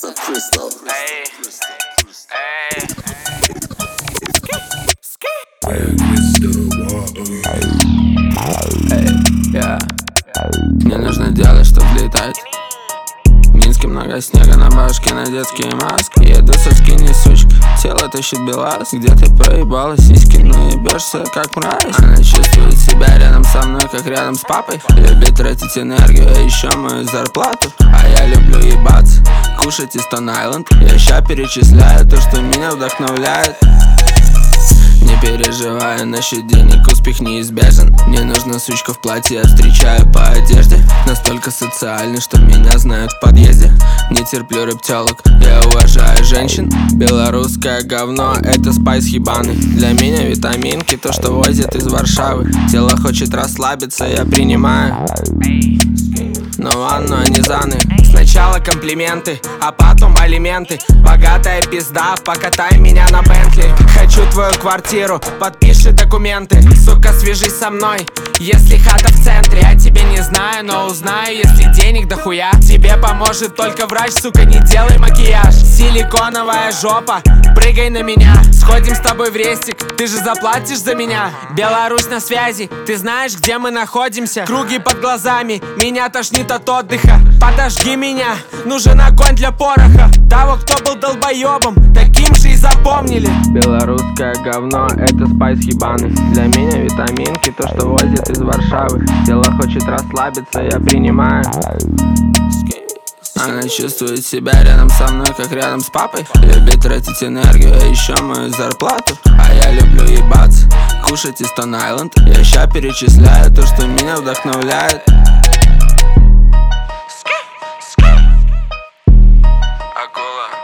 Crystal. Мне нужно делать, чтоб летать. В Минске много снега, на башке на детские маски. Еду со скини, сучка, тело тащит белаз. Где ты проебала сиськи, ну ебешься как мразь. Она чувствует себя рядом со мной, как рядом с папой. Любит тратить энергию, а еще мою зарплату. А я люблю ебаться, кушать из Стон-Айленд. Я ща перечисляю то, что меня вдохновляет. Не переживай насчет денег, успех неизбежен. Мне нужна сучка в платье, я встречаю по одежде. Настолько социальный, что меня знают в подъезде. Не терплю рептелок, я уважаю женщин. Белорусское говно, это спайс ебаный. Для меня витаминки, то, что возят из Варшавы. Тело хочет расслабиться, я принимаю. Но ванну они заны. Сначала комплименты, а потом алименты. Богатая пизда, покатай меня на Бентли. Хочу твою квартиру, подпиши документы. Сука, свяжись со мной, если хата в центре. Я тебя не знаю, но узнаю, если денег дохуя. Тебе поможет только врач, сука, не делай макияж. Силиконовая жопа, прыгай на меня. Сходим с тобой в рестик, ты же заплатишь за меня. Беларусь на связи, ты знаешь, где мы находимся. Круги под глазами, меня тошнит от отдыха. Подожги меня, нужен огонь для пороха. Того, кто был долбоебом, таким же и запомнили. Белорусское говно, это спайс ебаный. Для меня витаминки, то, что возят из Варшавы. Тело хочет расслабиться, я принимаю. Она чувствует себя рядом со мной, как рядом с папой. Любит тратить энергию, а еще мою зарплату. А я люблю ебаться, кушать из Стон-Айленд. Я ща перечисляю то, что меня вдохновляет. Акула.